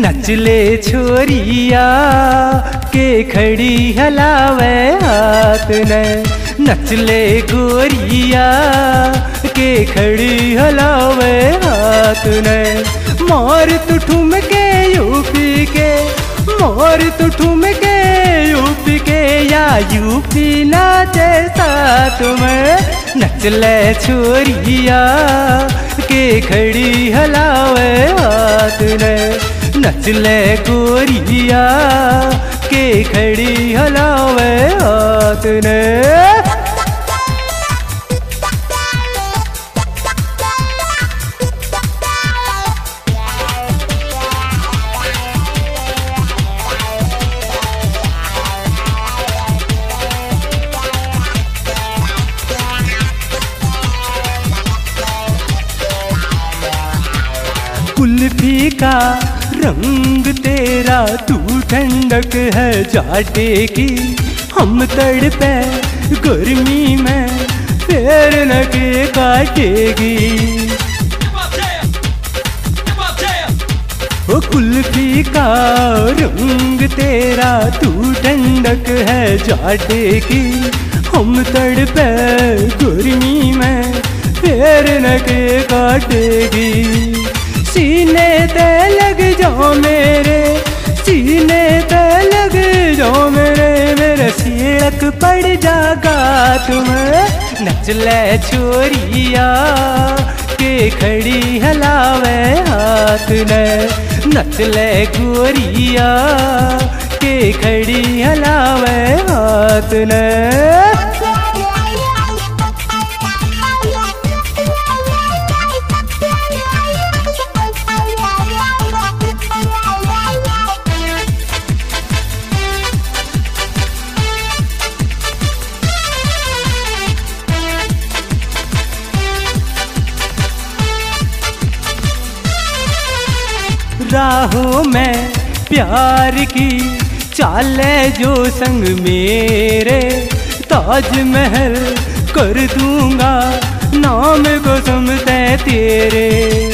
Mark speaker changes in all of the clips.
Speaker 1: नचले छोरिया के खड़ी हलावे हाथ ने, नचले गोरिया के खड़ी हलावे हाथ ने। मोर तू ठुमके यूपी के, मोर तू ठुमके यूपी के, या यूपी नाचे साथ में। नचले छोरिया के खड़ी हलावे हाथ ने, नचले गोरिया के खड़ी हलावे हाथ ने। कुल्फी का रंग तेरा तू ठंडक है जाटे की, हम तड़पे गर्मी में फिर न के काटेगी। ओ कुल्फी का रंग तेरा तू ठंडक है जाटे की, हम तड़पे गर्मी में फिर न के काटेगी। सीने ते लग जाओ मेरे, सीने ते लग जाओ मेरे, मेरे सीढ़क पड़ जागा तुम्हें। नचले छोरिया के खड़ी हलावे हाथ ने, नचले गोरिया के खड़ी हलावे हाथ ने। राहों में प्यार की चाले जो संग मेरे, ताजमहल कर दूंगा नाम कसम तेरे।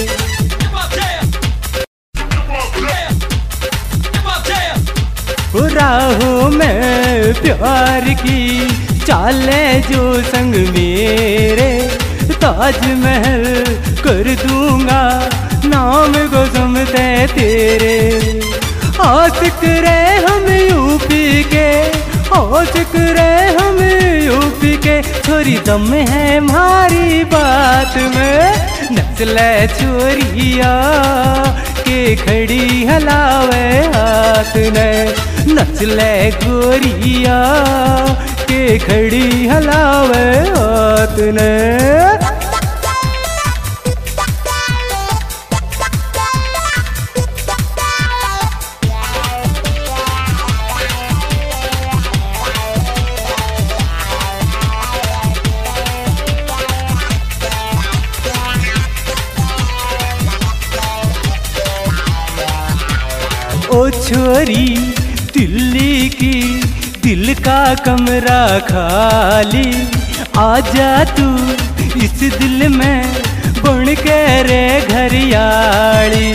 Speaker 1: राहों में प्यार की चाले जो संग मेरे, ताजमहल कर दूंगा नाम कसम तेरे। आशिक रहे हम यूपी के, आशिक रहे हम यूपी के, छोरी दम है हमारी बात में। नचले छोरिया के खड़ी हलावे हाथ ने, नचले गोरिया के खड़ी हलावे हाथ ने। ओ छोरी दिल्ली की, दिल का कमरा खाली, आजा तू इस दिल में बन के रे घरियाली।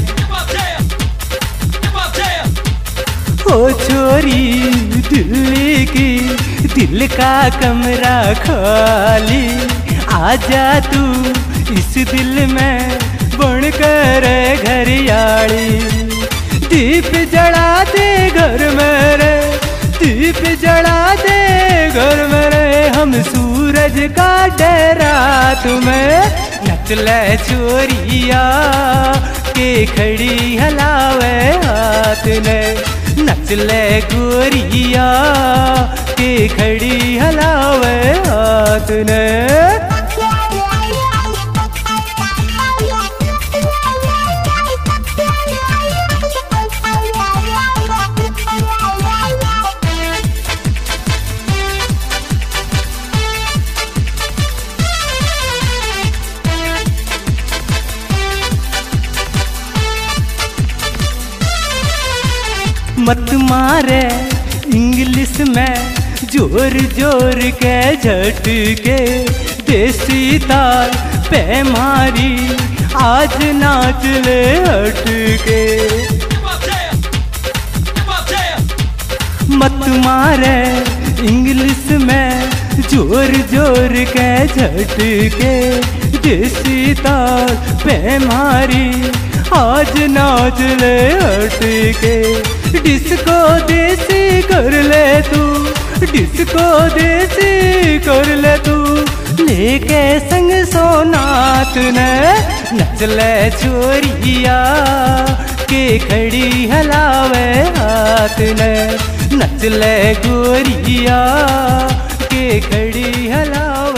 Speaker 1: ओ छोरी दिल्ली की, दिल का कमरा खाली, आजा तू इस दिल में बन के रे घरियाली। दीप जला दे घर मेरे, दीप जला दे घर मेरे, हम सूरज का डेरा तुम्हें। नचले छोरिया के खड़ी हलावे हाथ ने, नचले गोरिया के खड़ी हलावे हाथ ने। मत मारे इंग्लिश में जोर जोर के झटके, देसी ताल पे मारी आज नाच ले हटके। मत मारे इंग्लिश में जोर जोर के झटके, देसी ताल पे मारी आज नाच ले हटके। डिस्को देसी कर ले तू, डिस्को देसी कर ले तू, लेके संग सोनात ने नच ले छोरिया के खड़ी हलावे हाथ ने, नच ले गोरिया के खड़ी हलावे।